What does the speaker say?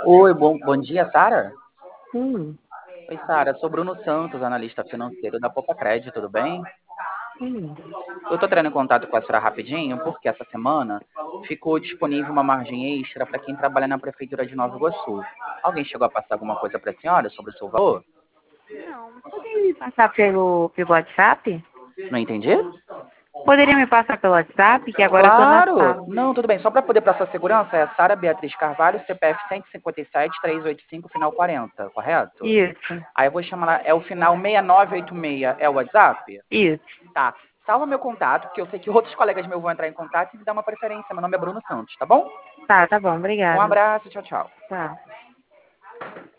Oi, bom dia, Sara? Hum, Oi, Sara, sou Bruno Santos, analista financeiro da Popacred, tudo bem? hum. Eu tô entrando em contato com a senhora rapidinho, porque essa semana ficou disponível uma margem extra para quem trabalha na Prefeitura de Nova Iguaçu. Alguém chegou a passar alguma coisa para a senhora sobre o seu valor? Não, poderia me passar pelo WhatsApp? Não entendi? Poderia me passar pelo WhatsApp, que agora eu tô na Claro! sala. Não, tudo bem. Só para poder, para sua segurança, é Sara Beatriz Carvalho, CPF 157-385, final 40, correto? Isso, Aí eu vou chamar lá, é o final 6986, é o WhatsApp? isso. Tá. Salva meu contato, porque eu sei que outros colegas meus vão entrar em contato e me dar uma preferência. Meu nome é Bruno Santos, tá bom? Tá bom, Um obrigada. abraço, tchau, tchau. Tá.